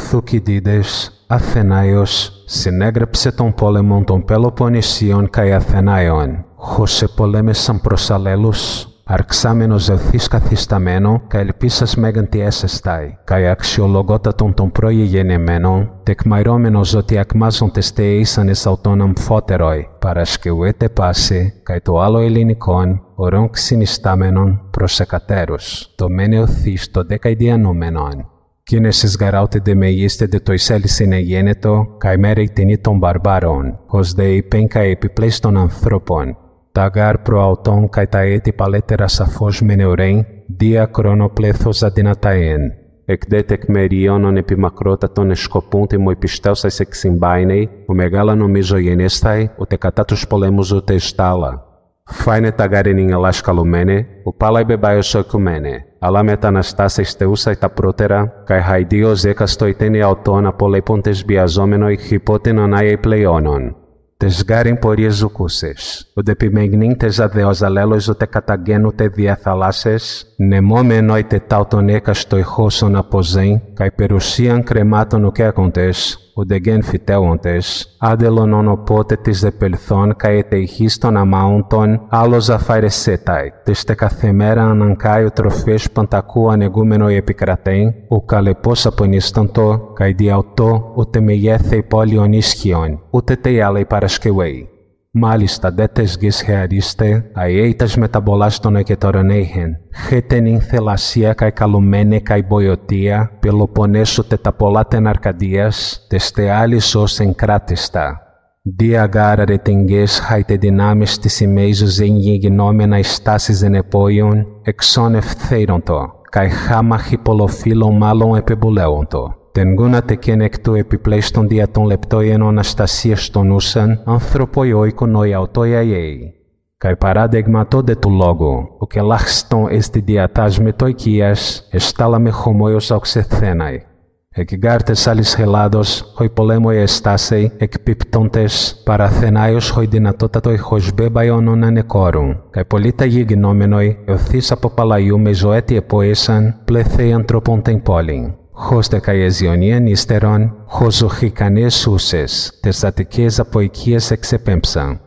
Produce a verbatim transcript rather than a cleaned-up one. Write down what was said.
Θουκυδίδες, Αθενάιος, συνέγραψε των πόλεμων των Πελοποννησίων καί Αθενάιων, χως επολέμησαν προς αλλέλους, αρξάμενος ευθύς καθισταμένο, καί ελπίσας μέγαν τι έσεσται, καί αξιολογότατον των προηγενεμένων, τεκμαϊρώμενος ότι ακμάζοντες τε ήσαν εις αυτόν αμφότεροι, παρασκευούεται πάση, καί το άλλο ελληνικόν, ορών ξυνιστάμενον προς εκατέρους, το μένε οθείς το δεκαηδιανούμενον. Κίνεσες γαράουτε δε μεγίστε δε το εισέλισιν εγένετο, καί μέρη ταινί των μπαρμπάρων, ως δε είπεν καί επιπλές των ανθρώπων. Τα γάρ προαutών καί τα έτη παλέτερα σαφώς μενεωρέν, δια χρόνο πλέθος αδυναταέν. Εκ δε τεκμερίωνον επιμακρότατον εσκοπούν τη μου επιστέλσας εξυμπάινεϊ, ο μεγάλα νομίζω γενέσθαι, ούτε κατά τους πολέμους ούτε εστάλα. Φάινε τα γάριν ελάς καλουμένε, ο πάλαι μπεμπάιος οικουμένε, αλλά μεταναστάσες θεούσαι τα πρώτερα, καί χαϊδίος έκαστο ητένει αυτόν απολέποντες βιαζόμενοι χυπότην ανάιε πλεόνων. Τες γάριν πορείες ζουκούσες, ουδε επιμεγνύν τες αδεός αλλέλος ουδε καταγένουτε διαθαλάσσες, νεμόμενοι τε τάουτον έκαστο ηχώσον αποζέν, καί περουσίαν κρεμάτων ουκέκοντες, ουδε γεν φυτέοντες, άδελον ονοπότε της δε πελθόν, καί τε ηχείς των αμάουντων, άλλος αφαιρεσέται, τες τε κάθε μέρα αναγκάιο τροφές παντακού ανεγούμενο επικρατέν, ου καλεπώς απονίστοντο, καί διαουτό ούτε μεγέθει πόλιον ίσχυον, ούτε τε άλλοι παρασκευαίοι. Μάλιστα δε τες γης χεαρίστε, αιέιτας μεταβολάς των εκετορονέιχεν, χέτεν ειν θελασία καί καλουμένε καί μποϊωτία, Πελοποννέσου τε τα πολλά τεν Αρκαδίας, τες τε άλλης ως εν κράτιστα. Δια γάρα ρε τεν γης χάι τε δυνάμεις της ημέιζους εν γεγινόμενα εις τάσεις εν επόιον, εξών ευθέιροντο, καί χάμαχοι πολλοφύλων μάλλον επεμπουλέοντο. Τεν γούνατε κεν εκ του επιπλέστον δια των λεπτόιεν αναστασίας των ούσαν, ανθρωποϊόικον οιαωτόια ιέι. Καί παράδειγμα τότε του λόγου, ουκ ελάχιστον εστι διατάς μετοικίας, εστάλαμε χωμόιος οξεθέναι. Εκ γάρτες άλλης Ελλάδος, χοι πολέμοι εστάσεϊ, εκπίπτοντες, παραθενάιος χοι δυνατότατοι χως μπέμπαϊον ανεκόρουν. Καί πολίτα γεγινόμενοι, ευθύς από παλαιού με ζωέτη επόησαν, πλέθεϊ ανθρώπων τεν πόλην. Χως δε καί εζιονίαν ύστερον, χως οχικανές ούσες, τες Αττικές από οικίες εξεπέμψαν.